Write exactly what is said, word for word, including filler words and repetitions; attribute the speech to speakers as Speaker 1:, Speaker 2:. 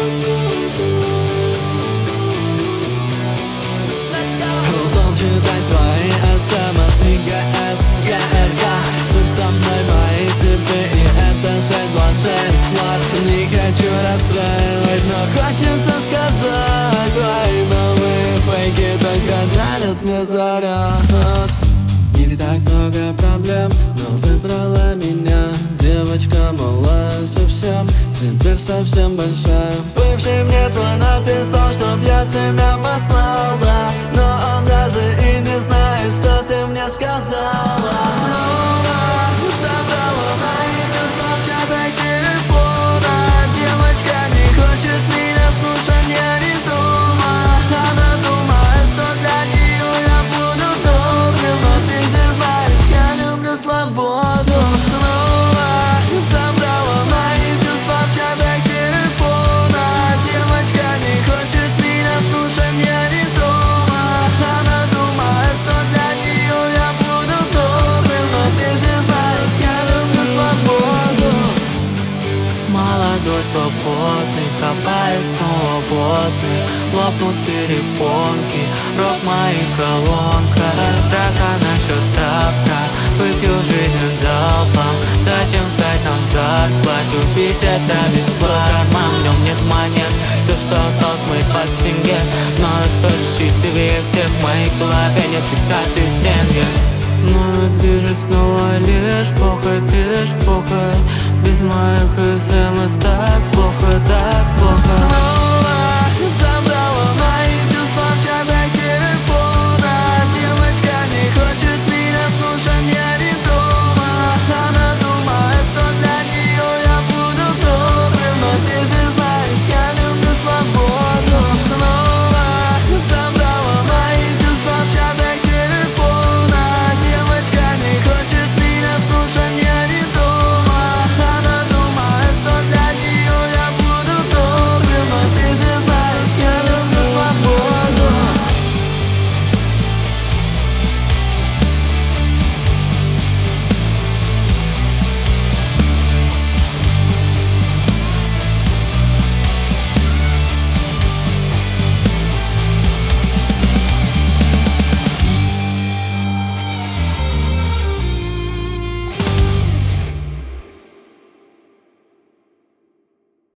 Speaker 1: Устал читать твои смс и ГС, ГРК. Тут со мной мои типы, и это шесть два шесть склад. Не хочу расстраивать, но хочется сказать: твои новые фейки только дарят мне заряд. В мире так много проблем, но выбрала меня девочка малая совсем, теперь совсем большая. Бывший мне твой написал, чтоб я тебя послал, да, но он даже и не знает, что ты мне сказала. Снова забрала мои чувства в чатах телефона. Девочка не хочет меня слушать, я не думаю. Она думает, что для нее я буду добрым, но ты же знаешь, я люблю свободу. Снова забрала мои чувства в чатах телефона. Девочка не хочет меня слушать, я не думаю. Она думает, что для нее я буду добрым, но ты же знаешь, я люблю свободу.
Speaker 2: Молодой, свободный, хапает снова водный. Лопнут перепонки, рот в моих колонках. Страха насчет завтра, выпью жизнь залпом. Зачем ждать нам зарплату, пить это бесплатно. В нем нет монет, все, что осталось, мои двадцать тенге. Но это же счастливее всех, в моей голове нет пикаты стенки. Но движет снова лишь похоть, лишь похоть. Без моих смс так плохо, так